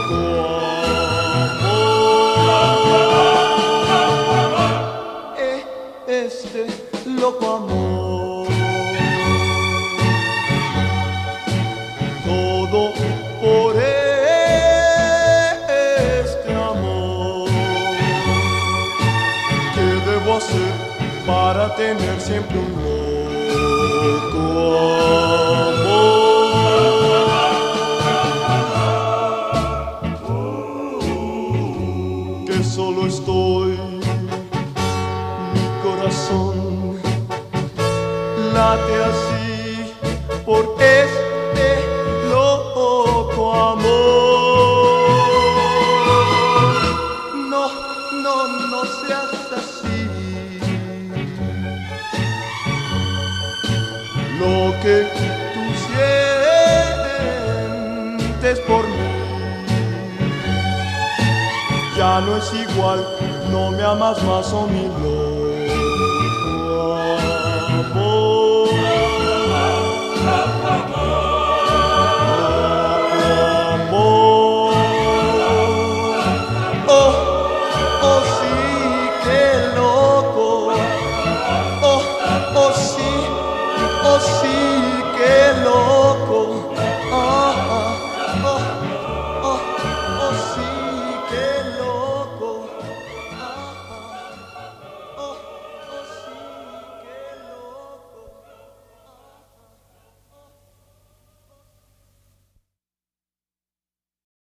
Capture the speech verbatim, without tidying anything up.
amor, eh, este loco amor, todo por este amor. ¿Qué debo hacer para tener siempre un loco amor? Que solo estoy, mi corazón late así por este loco amor. No, no, no seas así. Lo que tú sientes por mí ya no es igual, no me amas más, oh mi loco